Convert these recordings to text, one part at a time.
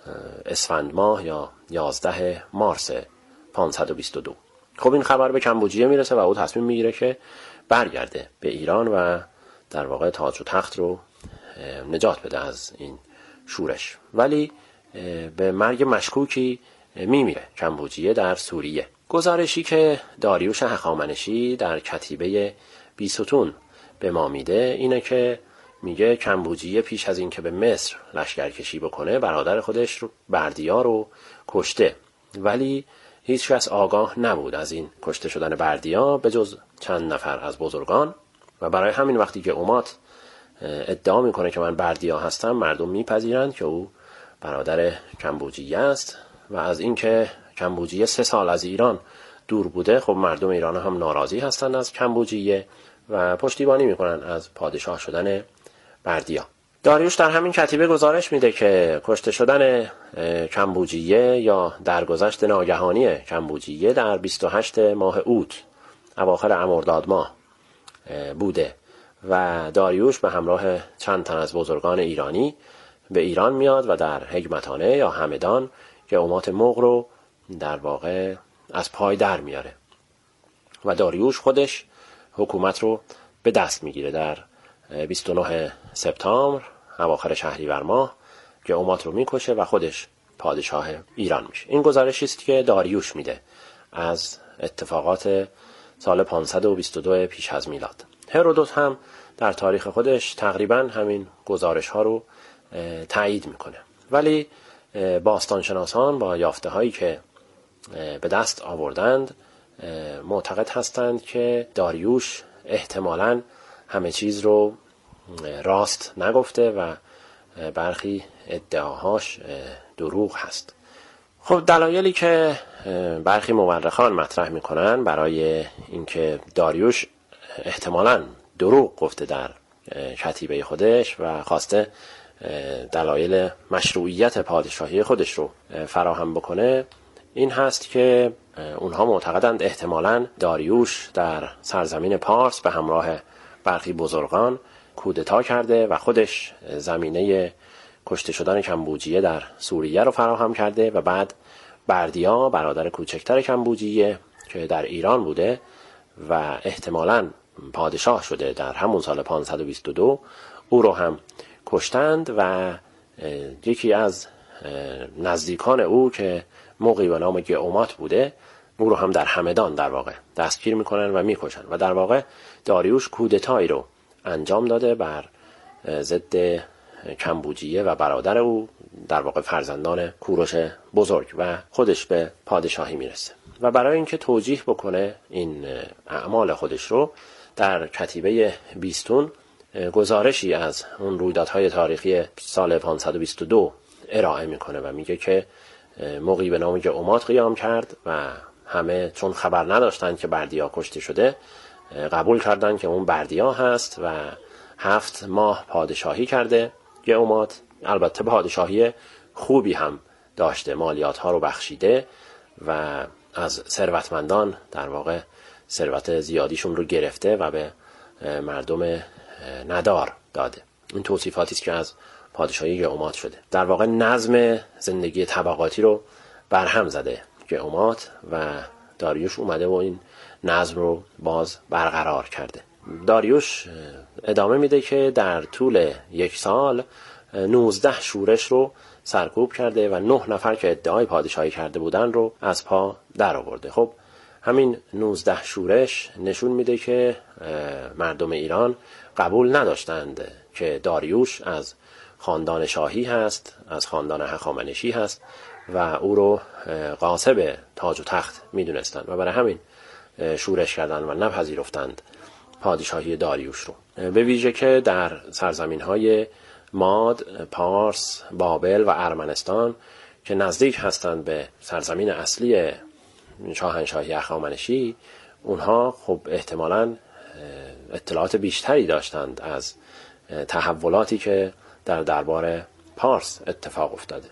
اسفند ماه یا 11 مارس 522. خب این خبر به کمبوجیه میرسه و او تصمیم میگیره که برگرده به ایران و در واقع تاج و تخت رو نجات بده از این شورش، ولی به مرگ مشکوکی میمیره کمبوجیه در سوریه. گزارشی که داریوش هخامنشی در کتیبه بیستون به ما میده اینه که میگه کمبوجیه پیش از این که به مصر لشکرکشی بکنه برادر خودش رو بردیا رو کشته، ولی هیچ کس آگاه نبود از این کشته شدن بردیا به جز چند نفر از بزرگان و برای همین وقتی که اومات ادعا میکنه که من بردیا هستم مردم میپذیرند که او برادر کمبوجیه است و از اینکه کمبوجیه 3 سال از ایران دور بوده خب مردم ایران هم ناراضی هستند از کمبوجیه و پشتیبانی میکنن از پادشاه شدن بردیا. داریوش در همین کتیبه گزارش میده که کشته شدن کمبوجیه یا درگذشت ناگهانی کمبوجیه در 28 ماه اوت اواخر امرداد ماه بوده و داریوش به همراه چند تن از بزرگان ایرانی به ایران میاد و در هگمتانه یا همدان که اومات مغ رو در واقع از پای در میاره و داریوش خودش حکومت رو به دست میگیره در 29 سپتامبر اواخر شهریور ماه که اومات رو میکشه و خودش پادشاه ایران میشه. این گزارشی است که داریوش میده از اتفاقات سال 522 پیش از میلاد. هرودوت هم در تاریخ خودش تقریبا همین گزارش ها رو تایید میکنه، ولی باستانشناسان با یافته هایی که به دست آوردند معتقد هستند که داریوش احتمالاً همه چیز رو راست نگفته و برخی ادعاهاش دروغ هست. خب دلایلی که برخی مورخان مطرح میکنن برای اینکه داریوش احتمالاً دروغ گفته در کتیبه خودش و خواسته دلایل مشروعیت پادشاهی خودش رو فراهم بکنه این هست که اونها معتقدند احتمالاً داریوش در سرزمین پارس به همراه برخی بزرگان کودتا کرده و خودش زمینه کشته شدن کمبوجیه در سوریه رو فراهم کرده و بعد بردیا برادر کوچکتر کمبوجیه که در ایران بوده و احتمالاً پادشاه شده در همون سال 522 او رو هم کشتند و یکی از نزدیکان او که موقعی به نام گئومات بوده او رو هم در همدان در واقع دستگیر میکنن و میکشن و در واقع داریوش کودتایی رو انجام داده بر ضد کمبوجیه و برادر او در واقع فرزندان کوروش بزرگ و خودش به پادشاهی میرسه و برای اینکه توجیه بکنه این اعمال خودش رو در کتیبه بیستون گزارشی از اون رویدادهای تاریخی سال 522 ارائه میکنه و میگه که موقعی به نام گئومات قیام کرد و همه چون خبر نداشتند که بردیا کشته شده قبول کردند که اون بردیا هست و 7 ماه پادشاهی کرده گئومات. البته پادشاهی خوبی هم داشته، مالیات ها رو بخشیده و از ثروتمندان در واقع ثروت زیادیشون رو گرفته و به مردم ندار داده. این توصیفاتی است که از پادشاهی گئومات شده. در واقع نظم زندگی طبقاتی رو برهم زده گئومات و داریوش اومده و این نظم رو باز برقرار کرده. داریوش ادامه میده که در طول 1 سال 19 شورش رو سرکوب کرده و 9 نفر که ادعای پادشاهی کرده بودن رو از پا در آورده. خب همین 19 شورش نشون میده که مردم ایران قبول نداشتند که داریوش از خاندان شاهی هست، از خاندان هخامنشی هست و او رو غاصب تاج و تخت میدونستند و برای همین شورش کردند و نپذیرفتند پادشاهی داریوش رو. به ویژه که در سرزمین‌های ماد، پارس، بابل و ارمنستان که نزدیک هستند به سرزمین اصلی شاهنشاهی هخامنشی، اونها خب احتمالاً اطلاعات بیشتری داشتند از تحولاتی که در دربار پارس اتفاق افتاده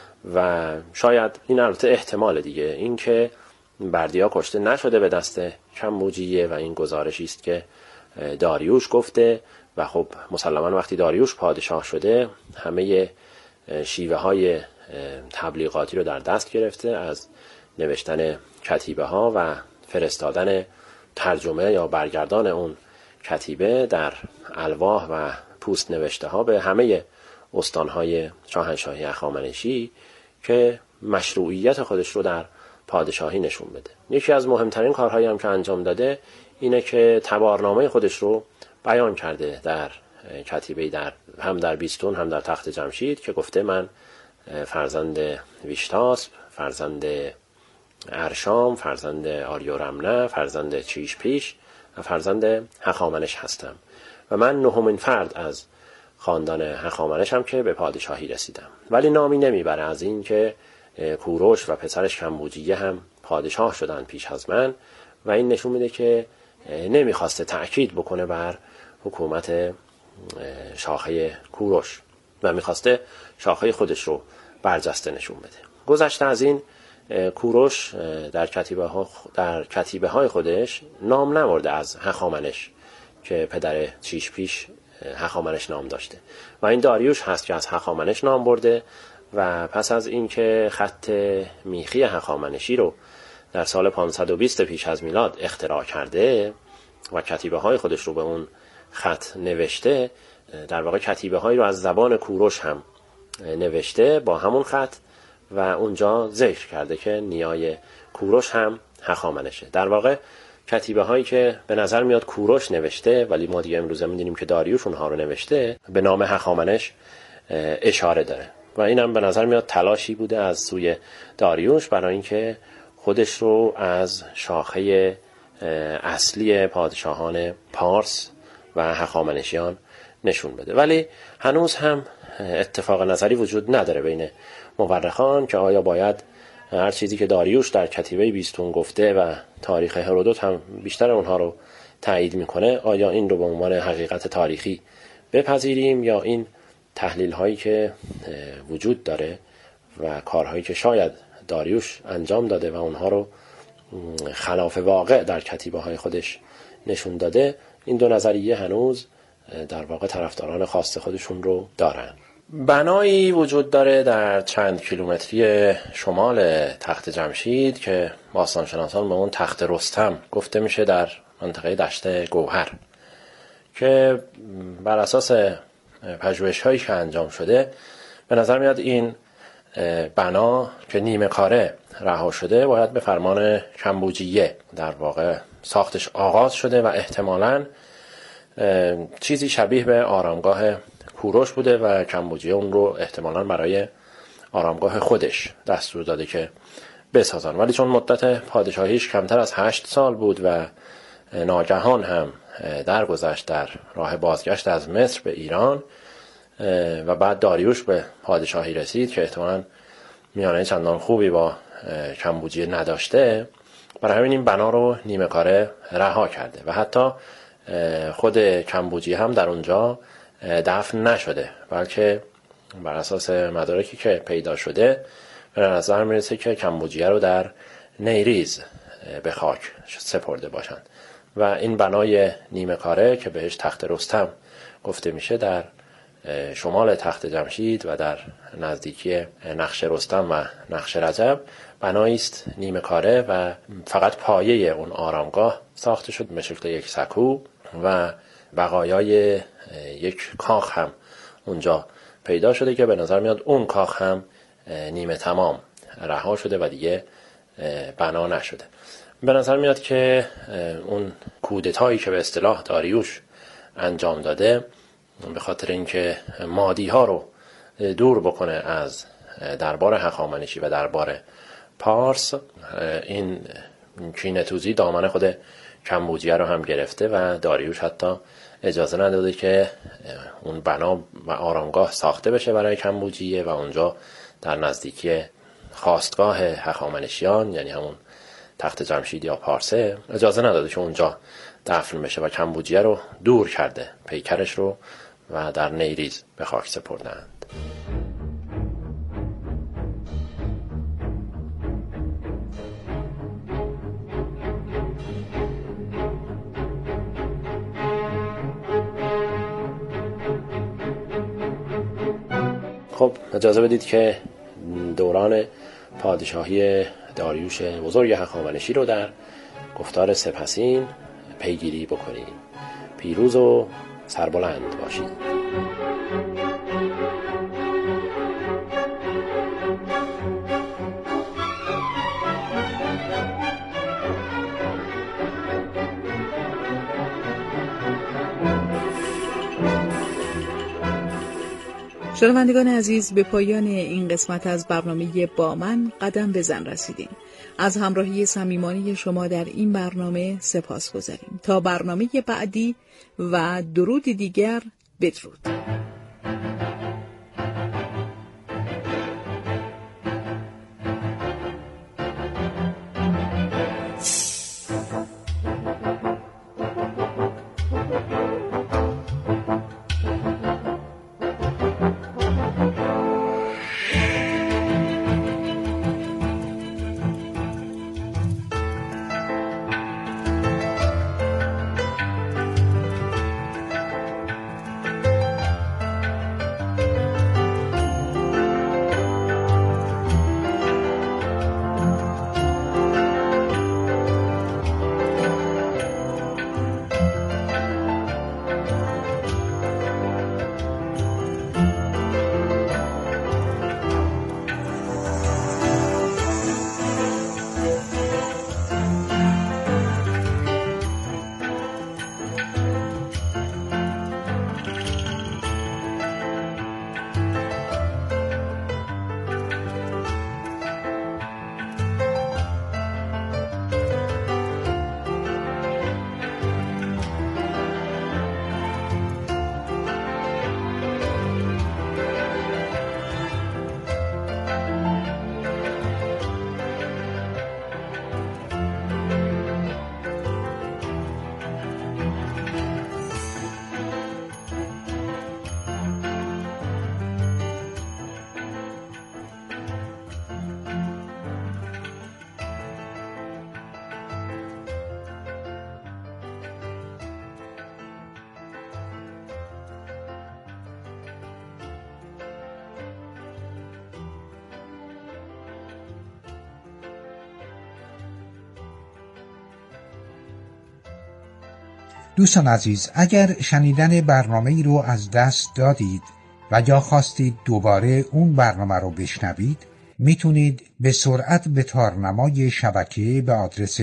و شاید این البته احتمال دیگه این که بردیا کشته نشده به دست کمبوجیه و این گزارشی است که داریوش گفته و خب مسلماً وقتی داریوش پادشاه شده همه شیوه های تبلیغاتی رو در دست گرفته از نوشتن کتیبه ها و فرستادن ترجمه یا برگردان اون کتیبه در الواح و پوست نوشته ها به همه استانهای شاهنشاهی هخامنشی که مشروعیت خودش رو در پادشاهی نشون بده. یکی از مهمترین کارهایی هم که انجام داده اینه که تبارنامه خودش رو بیان کرده در کتیبه، هم در بیستون هم در تخت جمشید، که گفته من فرزند ویشتاسپ، فرزند ارشام، فرزند آریورمنه، فرزند چیشپیش و فرزند هخامنش هستم و من نهمین فرد از خاندان هخامنشم که به پادشاهی رسیدم. ولی نامی نمیبره از این که کوروش و پسرش کمبوجیه هم پادشاه شدن پیش از من و این نشون میده که نمیخواسته تأکید بکنه بر حکومت شاخه کوروش و میخواسته شاخه خودش رو برجسته نشون بده. گذشته از این، کوروش در کتیبه های خودش نام نبرده از هخامنش که پدر چیشپیش هخامنش نام داشته و این داریوش هست که از هخامنش نام برده و پس از اینکه خط میخی هخامنشی رو در سال 520 پیش از میلاد اختراع کرده و کتیبه های خودش رو به اون خط نوشته، در واقع کتیبه هایی رو از زبان کوروش هم نوشته با همون خط و اونجا ذکر کرده که نیای کوروش هم هخامنشه. در واقع کتیبه هایی که به نظر میاد کوروش نوشته ولی ما دیگه امروزه میدونیم که داریوش اونها رو نوشته، به نام هخامنش اشاره داره و اینم به نظر میاد تلاشی بوده از سوی داریوش برای اینکه خودش رو از شاخه اصلی پادشاهان پارس و هخامنشیان نشون بده. ولی هنوز هم اتفاق نظری وجود نداره بین مورخان که آیا باید هر چیزی که داریوش در کتیبه بیستون گفته و تاریخ هرودوت هم بیشتر اونها رو تایید میکنه، آیا این رو به عنوان حقیقت تاریخی بپذیریم یا این تحلیل هایی که وجود داره و کارهایی که شاید داریوش انجام داده و اونها رو خلاف واقع در کتیبه های خودش نشون داده، این دو نظریه هنوز در واقع طرفداران خاص خودشون رو دارن. بنایی وجود داره در چند کیلومتری شمال تخت جمشید که باستانشناسان به اون تخت رستم گفته میشه، در منطقه دشت گوهر، که بر اساس پژوهش‌هایی که انجام شده به نظر میاد این بنا که نیمه کاره رها شده باید به فرمان کمبوجیه در واقع ساختش آغاز شده و احتمالاً چیزی شبیه به آرامگاه کوروش بوده و کمبوجیه اون رو احتمالاً برای آرامگاه خودش دستور داده که بسازن. ولی چون مدت پادشاهیش کمتر از 8 سال بود و ناگهان هم درگذشت در راه بازگشت از مصر به ایران و بعد داریوش به پادشاهی رسید که احتمالاً میانه چندان خوبی با کمبوجیه نداشته، برای همین این بنا رو نیمه کاره رها کرده و حتی خود کمبوجیه هم در اونجا دفن نشده، بلکه بر اساس مدارکی که پیدا شده به نظر میرسه که کمبوجیه رو در نیریز به خاک سپرده باشند و این بنای نیمه کاره که بهش تخت رستم گفته میشه در شمال تخت جمشید و در نزدیکی نقش رستم و نقش رجب بنایی است نیمه کاره و فقط پایه اون آرامگاه ساخته شد به شکل یک سکو و بقایای یک کاخ هم اونجا پیدا شده که به نظر میاد اون کاخ هم نیمه تمام رها شده و دیگه بنا نشده. به نظر میاد که اون کودتایی که به اصطلاح داریوش انجام داده به خاطر اینکه مادی ها رو دور بکنه از دربار هخامنشی و دربار پارس، این کینه‌توزی دامن خود کمبوجیه رو هم گرفته و داریوش حتی اجازه نداده که اون بنا و آرامگاه ساخته بشه برای کمبوجیه و اونجا در نزدیکی خاستگاه هخامنشیان یعنی همون تخت جمشید یا پارسه اجازه نداده که اونجا دفن بشه و کمبوجیه رو دور کرده، پیکرش رو، و در نیریز به خاک سپردند. خب اجازه بدید که دوران پادشاهی داریوش بزرگ هخامنشی رو در گفتار سپسین پیگیری بکنیم. پیروز و سربلند باشید. شنوندگان عزیز، به پایان این قسمت از برنامه با من قدم بزن رسیدیم. از همراهی صمیمانه شما در این برنامه سپاسگزاریم. تا برنامه بعدی و درود دیگر، بدرود. دوستان عزیز، اگر شنیدن برنامه‌ای رو از دست دادید و یا خواستید دوباره اون برنامه رو بشنوید، میتونید به سرعت به تارنمای شبکه به آدرس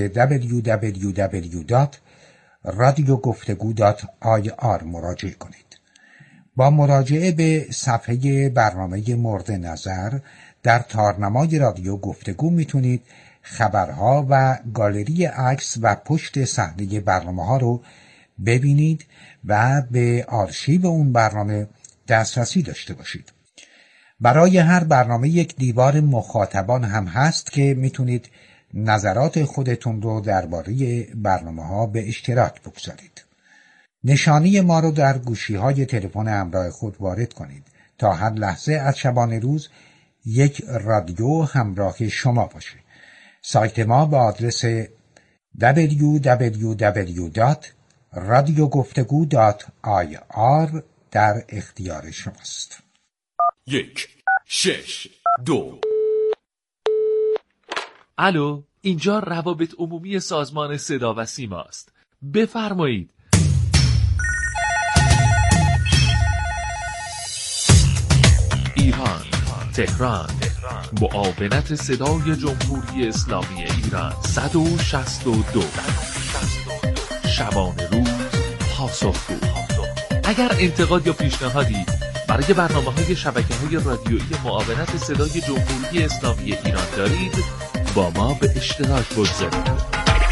www.radiogoftegu.ir مراجعه کنید. با مراجعه به صفحه برنامه مورد نظر در تارنمای رادیو گفتگو میتونید خبرها و گالری عکس و پشت صحنه برنامه‌ها رو ببینید و به آرشیو اون برنامه دسترسی داشته باشید. برای هر برنامه یک دیوار مخاطبان هم هست که میتونید نظرات خودتون رو درباره برنامه‌ها به اشتراک بگذارید. نشانی ما رو در گوشی‌های تلفن همراه خود وارد کنید تا هر لحظه از شبانه روز یک رادیو همراه شما باشه. سایت ما به آدرس www.radiogoftegu.ir در اختیار شماست. 162 الو، اینجا روابط عمومی سازمان صدا و سیما است. بفرمایید. ایران، تهران، معاونت صدای جمهوری اسلامی ایران 162 شبانه روز پاسخگو. اگر انتقاد یا پیشنهادی برای برنامه‌های شبکه‌های رادیویی معاونت صدای جمهوری اسلامی ایران دارید، با ما به اشتراک بگذارید.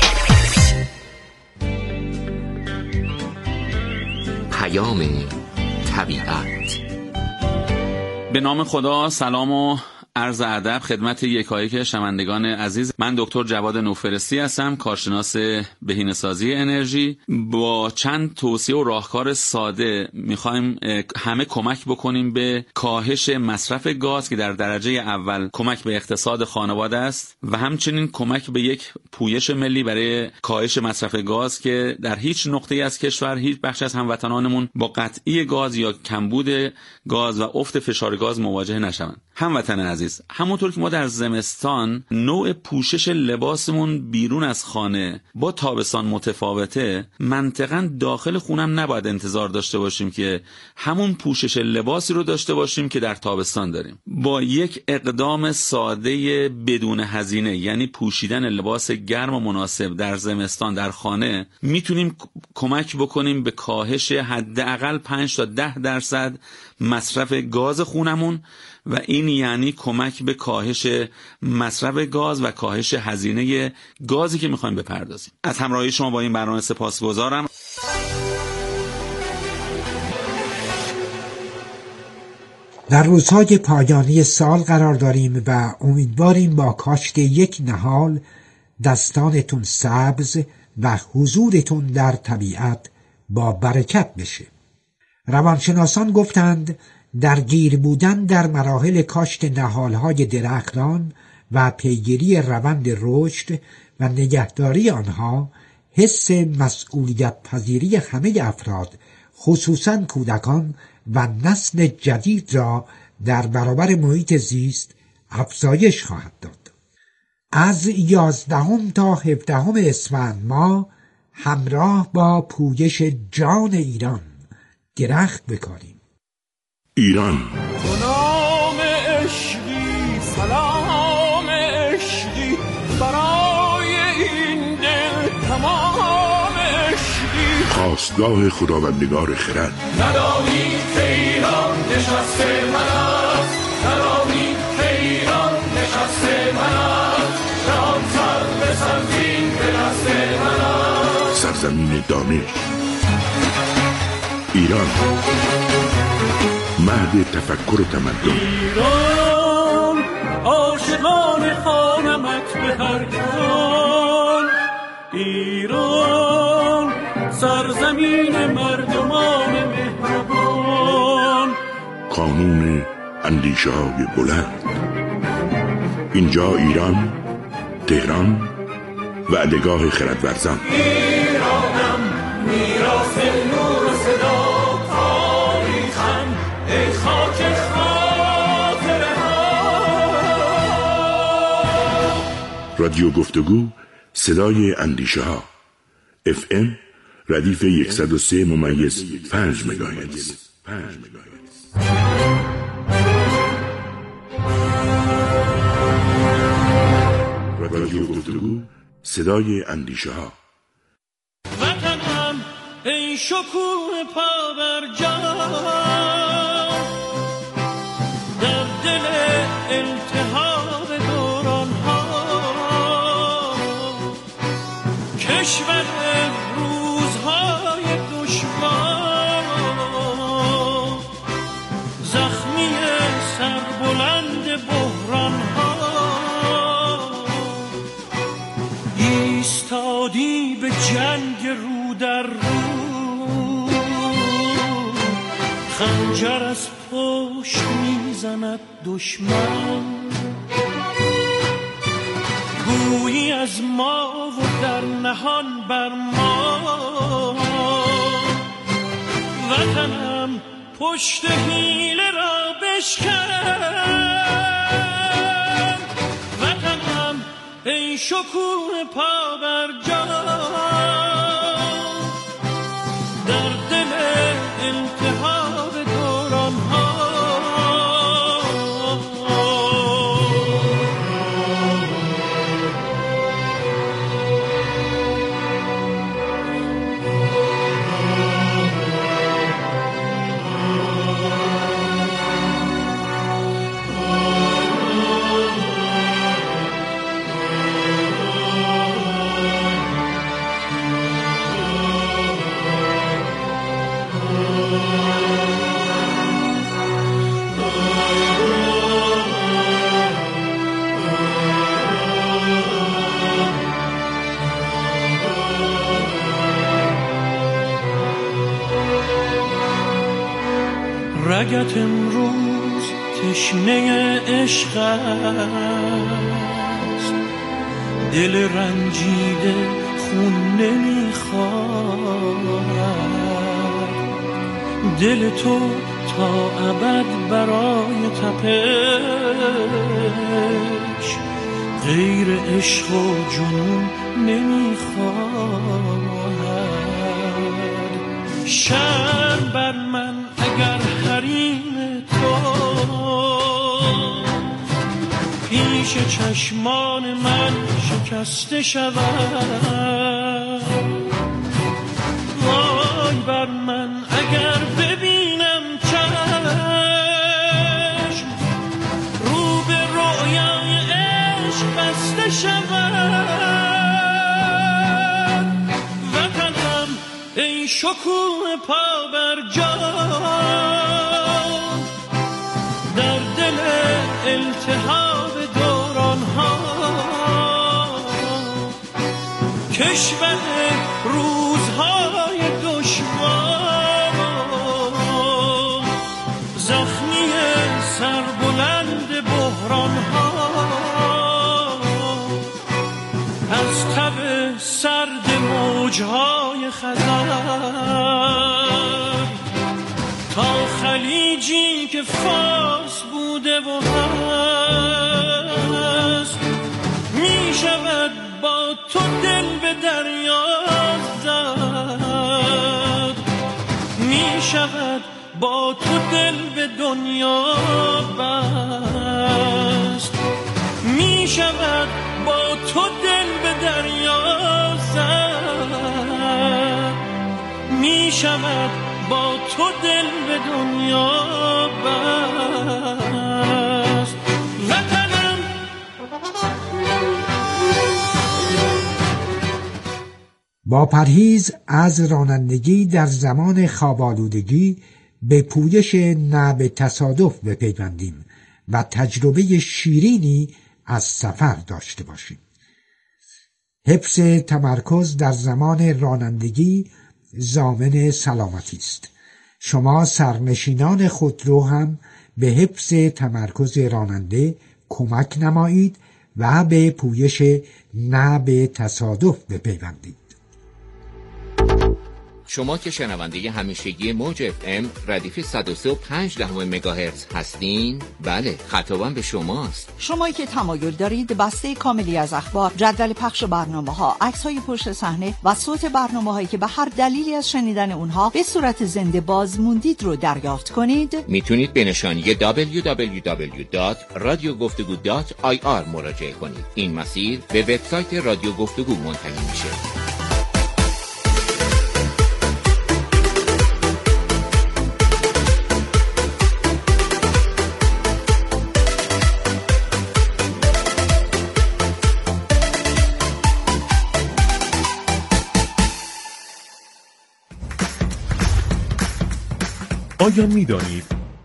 پیام طبیعت. به نام خدا، سلام و عرض ادب خدمت یکایک شنوندگان عزیز. من دکتر جواد نوفرستی هستم، کارشناس بهینه‌سازی انرژی. با چند توصیه و راهکار ساده میخوایم همه کمک بکنیم به کاهش مصرف گاز که در درجه اول کمک به اقتصاد خانواده است و همچنین کمک به یک پویش ملی برای کاهش مصرف گاز که در هیچ نقطه‌ای از کشور هیچ بخش از هموطنانمون با قطعی گاز یا کمبود گاز و افت فشار گاز مواجه نشوند. هموطن عزیز، همونطور که ما در زمستان نوع پوشش لباسمون بیرون از خانه با تابستان متفاوته، منطقاً داخل خونم نباید انتظار داشته باشیم که همون پوشش لباسی رو داشته باشیم که در تابستان داریم. با یک اقدام ساده بدون هزینه، یعنی پوشیدن لباس گرم و مناسب در زمستان در خانه، میتونیم کمک بکنیم به کاهش حداقل 5 تا 10% مصرف گاز خونمون و این یعنی کمک به کاهش مصرف گاز و کاهش هزینه گازی که میخوایم بپردازیم. از همراهی شما با این برنامه سپاسگزارم. در روزهای پایانی سال قرار داریم و امیدواریم با کاشت یک نهال دستانتون سبز و حضورتون در طبیعت با برکت بشه. روانشناسان گفتند درگیر بودن در مراحل کاشت نهالهای درختان و پیگیری روند رشد و نگهداری آنها حس مسئولیت پذیری همه افراد، خصوصاً کودکان و نسل جدید را در برابر محیط زیست افزایش خواهد داد. از 11 تا 17 اسفند ماه همراه با پویش جان ایران درخت بکاریم. ایران نام عشقی، سلام عشقی، برای این دل تمام عشقی، خواستگاه خداوندگار خرد. ندانی که ایران نشسته من است، ندانی که ایران نشسته من است، جان سر به سنگین به دست من است. سرزمین دانش ایران، مهد تفکر و تمدن. ایران عاشقان خانمت به هر کان، ایران سرزمین مردمان مهربان، کانون اندیشه های بلند. اینجا ایران، تهران، وعدهگاه خردورزان. ایرانم میراث نور و صدا، تاریخم ای خاک خاطره ها. رادیو گفتگو، صدای اندیشه ها. FM ردیف 103.5 مگاهرتز. رادیو گفتگو، صدای اندیشه ها. وطنم ای شکوه پابرجان، در دل التهاب دوران ها، کشور روزهای دشوار، زخمی سربلند بحران ها، ایستادی به جنگ رو در رو، خنجر از پشت میزند دشمن، گویی از ما و در نهان بر ما، وطنم پشت حیله را بشکن، وطنم ای شکوه پابرجان، در دل التهاب دوران ها. رگت امروز تشنه عشق است، دل رنجیده خون نمیخواد، دل تو تا ابد برای تپش غیر عشق و جنون نمیخواهد. شرم بر من اگر حریم تو پیش چشمان من شکسته شود. وای بر من اگر ببینم چشم رو به رویای عشق بسته شود. وطنم ای شکوه پا بر جا در دل التهاب دوران ها، کشور روزهای دشوار، زخمی سربلند بحران ها، از تب سرد موجهای خزر تا خلیجی که فارس بوده و هست، می شود با تو دل به دریا زد، می شود با تو دل به دنیا بست، می شود با تو دل به دریا زد، می شود با تو دل به دنیا بست. وطنم با پرهیز از رانندگی در زمان خواب‌آلودگی به پویش نه به تصادف بپیوندیم و تجربه شیرینی از سفر داشته باشیم. حفظ تمرکز در زمان رانندگی ضامن سلامتی است. شما سرنشینان خودرو هم به حفظ تمرکز راننده کمک نمایید و به پویش نه به تصادف بپیوندید. شما که شنونده همیشگی موج FM ردیف 103.5 مگاهرتز هستین، بله، خطابم به شماست. شمایی که تمایل دارید بسته کاملی از اخبار، جدول پخش برنامه‌ها، عکس‌های پشت صحنه و صوت برنامه‌هایی که به هر دلیلی از شنیدن اونها به صورت زنده باز موندید رو دریافت کنید، میتونید به نشانی www.radiogoftego.ir مراجعه کنید. این مسیر به وبسایت رادیو گفتگو منتهی میشه. آیا می‌دانید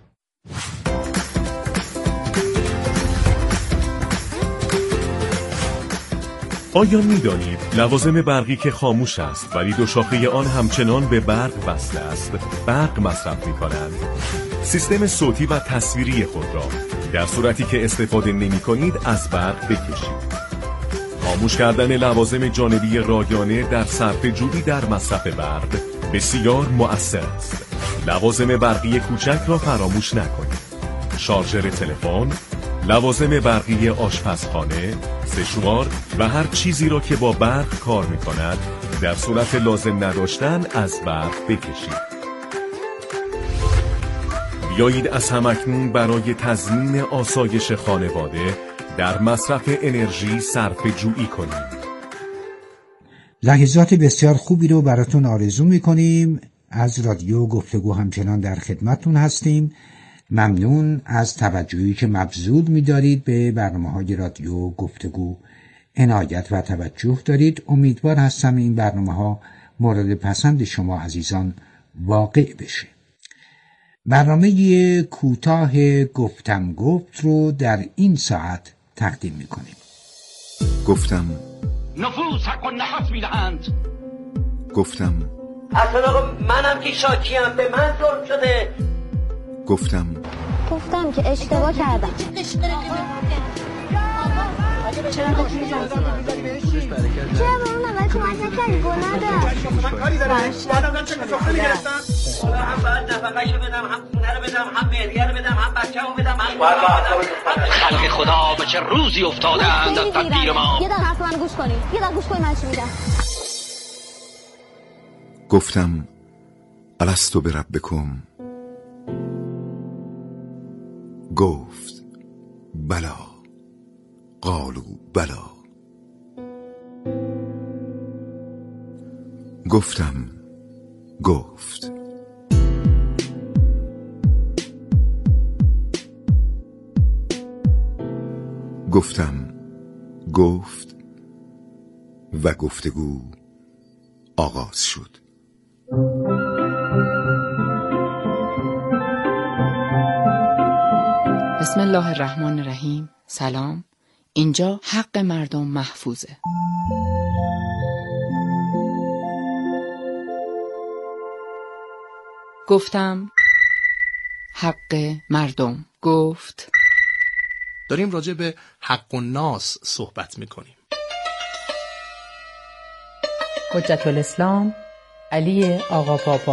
لوازم برقی که خاموش است ولی دو شاخه آن همچنان به برق وصل است، برق مصرف می‌کنند؟ سیستم صوتی و تصویری خود را در صورتی که استفاده نمی‌کنید از برق بکشید. خاموش کردن لوازم جانبی رایانه در صرفه‌جویی در مصرف برق بسیار مؤثر است. لوازم برقی کوچک را فراموش نکنید. شارژر تلفن، لوازم برقی آشپزخانه، سشوار و هر چیزی را که با برق کار می‌کند در صورت لازم نداشتن از برق بکشید. بیایید از همکنون برای تضمین آسایش خانواده در مصرف انرژی صرفه‌جویی کنیم. لحظات بسیار خوبی رو براتون آرزو می‌کنیم. از رادیو گفتگو همچنان در خدمتتون هستیم. ممنون از توجهی که مبذول می‌دارید به برنامه‌های رادیو گفتگو. عنایت و توجه دارید. امیدوار هستم این برنامه‌ها مورد پسند شما عزیزان واقع بشه. برنامه کوتاه گفتم گفت رو در این ساعت تقدیم می‌کنیم. گفتم نفوس حق و نفس می‌دهند. گفتم اصلا آقا منم که شاکیم، به من ظلم شده. گفتم که اشتباه کردم. چرا به اون اول کمک نکردی؟ گناه داشت. من کاری دارم. بعدم چه سفره میگرفتم. هم باید نفقه‌شو بدم، هم خونه رو بدم، هم مهریه رو بدم، هم بچه‌مو بدم، هم خلق خدا به چه روزی افتادند از تقدیر ما. یه دقیقه حرف منو گوش کنی. یه دقیقه گوش کنی من چی میگم. گفتم الستو بربکم، گفت بلا، قالوا بلا. گفتم گفت گفتم گفت و گفتگو آغاز شد. بسم الله الرحمن الرحیم. سلام، اینجا حق مردم محفوظه. گفتم حق مردم. گفت داریم راجع به حق الناس صحبت میکنیم. حجت الاسلام علی آقا بابا.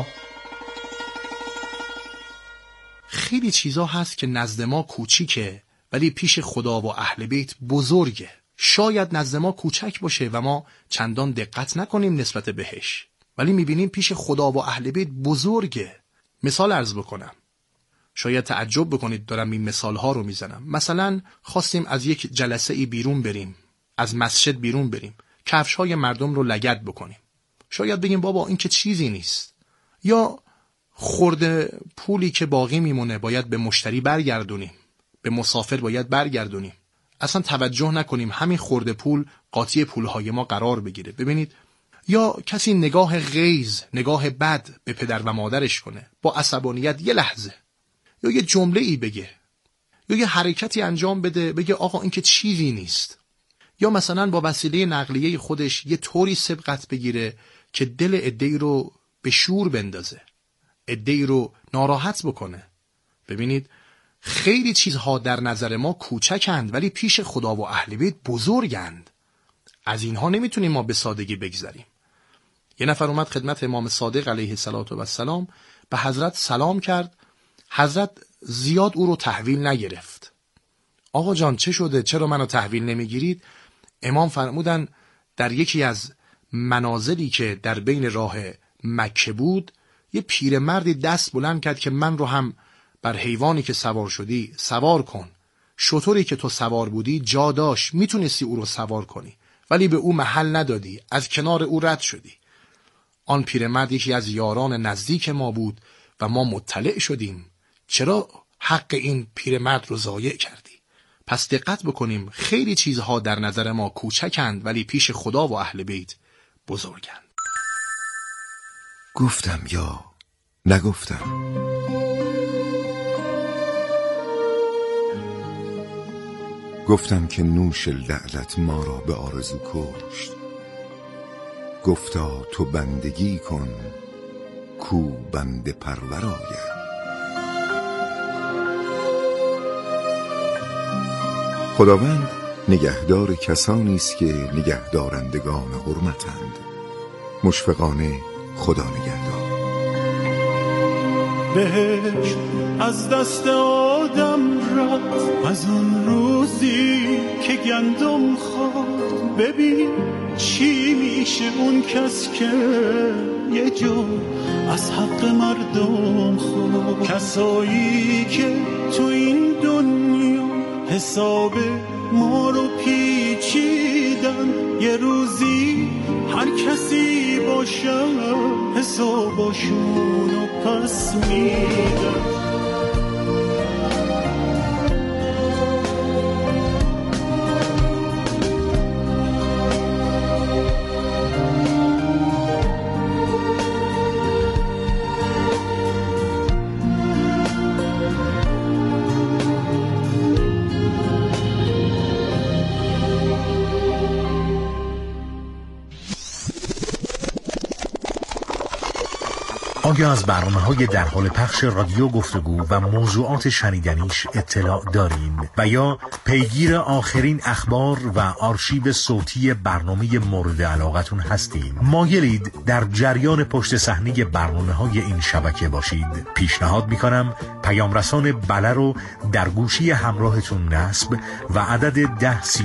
خیلی چیزا هست که نزد ما کوچیکه ولی پیش خدا و اهل بیت بزرگه. شاید نزد ما کوچک باشه و ما چندان دقت نکنیم نسبت بهش، ولی میبینیم پیش خدا و اهل بیت بزرگه. مثال عرض بکنم، شاید تعجب بکنید دارم این مثالها رو میزنم. مثلا خواستیم از یک جلسه ای بیرون بریم، از مسجد بیرون بریم، کفش‌های مردم رو لگد بکنیم. شاید بگیم بابا این که چیزی نیست. یا خورده پولی که باقی میمونه باید به مشتری برگردونیم، به مسافر باید برگردونیم. اصلا توجه نکنیم همین خورده پول قاطی پولهای ما قرار بگیره. ببینید، یا کسی نگاه غیظ، نگاه بد به پدر و مادرش کنه با عصبانیت یه لحظه، یا یه جمله ای بگه، یا یه حرکتی انجام بده بگه آقا این که چیزی نیست. یا مثلا با وسیله نقلیه خودش یه طوری سبقت بگیره که دل عده‌ای رو به شور بندازه، عده‌ای رو ناراحت بکنه. ببینید خیلی چیزها در نظر ما کوچکند ولی پیش خدا و اهل بیت بزرگند. از اینها نمیتونیم ما به سادگی بگذریم. یه نفر اومد خدمت امام صادق علیه السلام به حضرت سلام کرد. حضرت زیاد او رو تحویل نگرفت. آقا جان چه شده؟ چرا منو تحویل نمیگیرید؟ امام فرمودن در یکی از منازلی که در بین راه مکه بود یه پیرمردی دست بلند کرد که من رو هم بر حیوانی که سوار شدی سوار کن. شتری که تو سوار بودی جا داشت، میتونستی او رو سوار کنی ولی به او محل ندادی، از کنار او رد شدی. آن پیرمرد یکی از یاران نزدیک ما بود و ما مطلع شدیم. چرا حق این پیرمرد رو ضایع کردی؟ پس دقت بکنیم، خیلی چیزها در نظر ما کوچکند ولی پیش خدا و اهل بیت بزرگند. گفتم یا نگفتم؟ گفتم که نوش لعلت ما را به آرزو کشت. گفتا تو بندگی کن کو بنده پرور آید. خداوند نگهدار کسانی است که نگهدارندگان حرمتند. مشفقانه خدا نگهدار. بهشت از دست آدم رفت از اون روزی که گندم خورد. ببین چی میشه اون کس که یه جو از حق مردم خورد. کسایی که تو این دنیا حساب ما رو پیچیدن، یه روزی هر کسی باشه حساباشونو پس میدن. آیا از برنامه‌های در حال پخش رادیو گفتگو و موضوعات شنیدنیش اطلاع دارین و یا پیگیر آخرین اخبار و آرشیو صوتی برنامه مورد علاقتون هستید؟ مایلید در جریان پشت صحنه برنامه‌های این شبکه باشید؟ پیشنهاد می‌کنم پیام رسان بله رو در گوشی همراهتون نصب و عدد 10